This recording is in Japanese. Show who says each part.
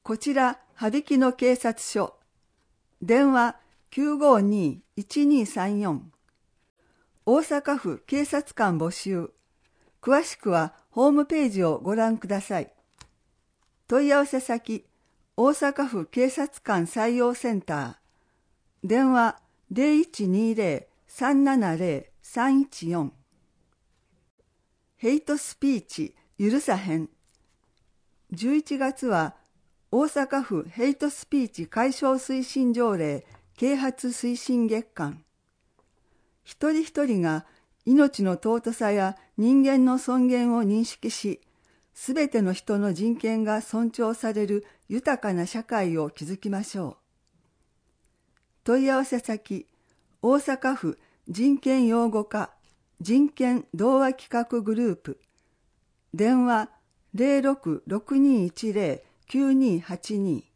Speaker 1: こちら、羽曳野警察署。電話952-1234。大阪府警察官募集。詳しくはホームページをご覧ください。問い合わせ先、大阪府警察官採用センター。電話0120-370-314。ヘイトスピーチ許さへん。11月は大阪府ヘイトスピーチ解消推進条例啓発推進月間。一人一人が命の尊さや人間の尊厳を認識し、すべての人の人権が尊重される豊かな社会を築きましょう。問い合わせ先、大阪府人権擁護課人権同和企画グループ。電話06-6210-9282。